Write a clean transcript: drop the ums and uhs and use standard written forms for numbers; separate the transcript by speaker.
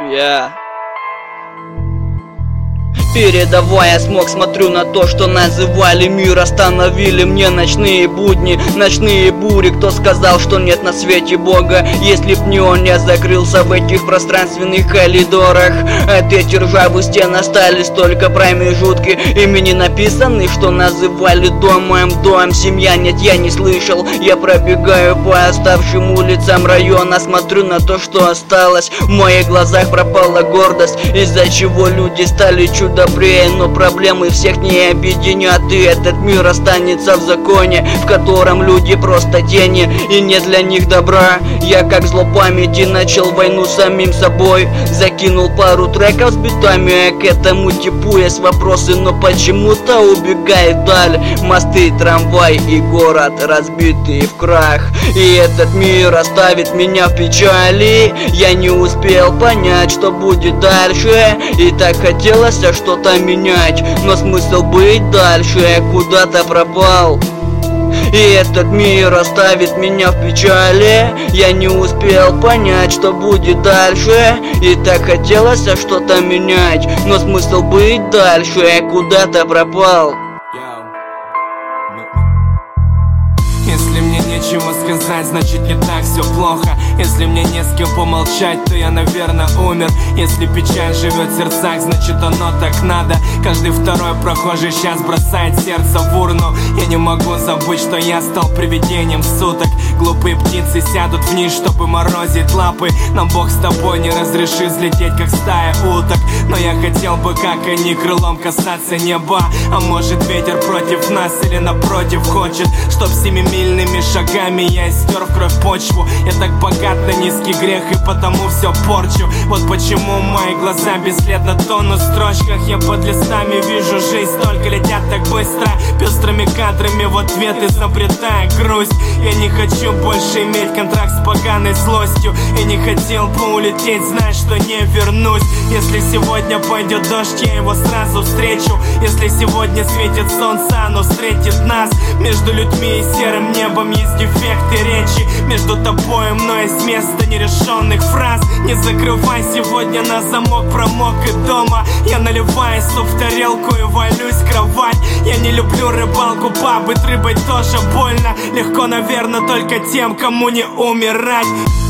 Speaker 1: Я передавая смог, смотрю на то, что называли мир. Остановили мне ночные будни, ночные бури. Кто сказал, что нет на свете Бога? Если б не он, я закрылся в этих пространственных коридорах. От эти ржавые стены остались только промежутки, имени написаны, что называли домом. Дом, семья, нет, я не слышал. Я пробегаю по оставшим улицам района, смотрю на то, что осталось. В моих глазах пропала гордость, из-за чего люди стали чудо. Но проблемы всех не объединят, и этот мир останется в законе, в котором люди просто тени, и нет для них добра. Я как зло памяти начал войну с самим собой, закинул пару треков с битами, а к этому типу есть вопросы, но почему-то убегает вдаль мосты, трамвай и город, разбитый в крах. И этот мир оставит меня в печали. Я не успел понять, что будет дальше, и так хотелось что-то менять, но смысл быть дальше куда-то пропал. И этот мир оставит меня в печали. Я не успел понять, что будет дальше, и так хотелось что-то менять, но смысл быть дальше куда-то пропал.
Speaker 2: Если мне нечего сказать, значит не так все плохо. Если мне не с кем помолчать, то я, наверное, умер. Если печаль живет в сердцах, значит оно так надо. Каждый второй прохожий сейчас бросает сердце в урну. Я не могу забыть, что я стал привидением суток. Глупые птицы сядут вниз, чтобы морозить лапы. Нам Бог с тобой не разрешит взлететь, как стая уток. Но я хотел бы, как они, крылом касаться неба. А может ветер против нас или напротив хочет, чтоб семимильными шагами я стер в кровь почву. Я так богат на низкий грех и потому все порчу. Вот почему мои глаза бесследно тонут в строчках. Я под листами вижу жизнь, только летят так быстро, пестрыми кадрами в ответ изобретая грусть. Я не хочу больше иметь контракт с поганой злостью, и не хотел бы улететь, зная, что не вернусь. Если сегодня пойдет дождь, я его сразу встречу. Если сегодня светит солнце, оно встретит нас. Между людьми и серым небом есть дефекты речи. Между тобой и мной есть место нерешенных фраз. Не закрывай сегодня на замок, промок и дома. Я наливаю суп в тарелку и валюсь в кровать. Я не люблю рыбалку, пабы, рыбой тоже больно. Легко, наверное, только тем, кому не умирать.